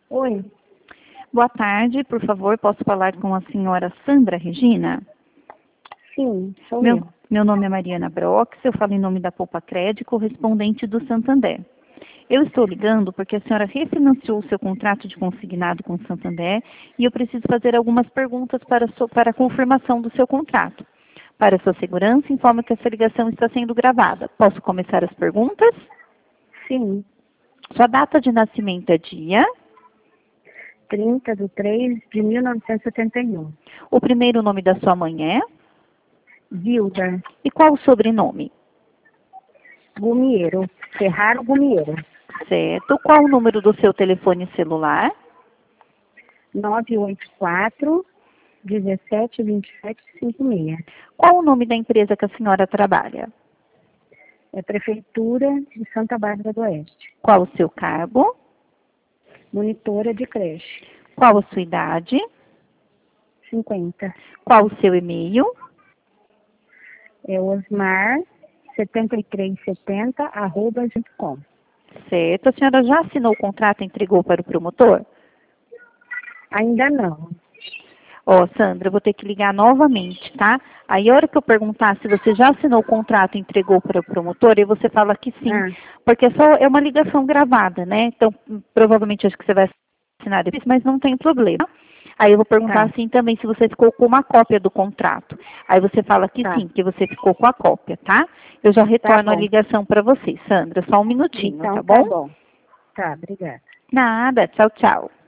Oi, Boa tarde, por favor, posso falar com a senhora Sandra Regina? sim, sou Meu, eu. meu nome é Mariana Brox, eu falo em nome da Poupa Crédito, correspondente do Santander. Eu estou ligando porque a senhora refinanciou o seu contrato de consignado com o Santander e eu preciso fazer algumas perguntas para a confirmação do seu contrato. Para sua segurança, informo que essa ligação está sendo gravada. Posso começar as perguntas? Sim, Sua data de nascimento é dia. 30/3/1971. O primeiro nome da sua mãe é? Vilda E qual o sobrenome? Gumiero, Ferraro Gumiero. Certo. Qual o número do seu telefone celular? 984 172756. Qual o nome da empresa que a senhora trabalha? É Prefeitura de Santa Bárbara do Oeste. Qual o seu cargo? Monitora de creche. Qual a sua idade? 50. Qual o seu e-mail? É osmar7370@gmail.com. Certo. A senhora já assinou o contrato e entregou para o promotor? Ainda não. Ó, Sandra, eu vou ter que ligar novamente, tá? Aí, a hora que eu perguntar se você já assinou o contrato e entregou para o promotor, aí você fala que sim, Ah, porque é uma ligação gravada, né? Então, provavelmente acho que você vai assinar depois, mas não tem problema. Aí eu vou perguntar tá, assim também se você ficou com uma cópia do contrato. Aí você fala que tá. sim, que você ficou com a cópia, tá? Eu já Tá retorno a bom. ligação para você, Sandra. Só um minutinho, Então tá tá bom? bom. Tá, obrigada. Nada. Tchau, tchau.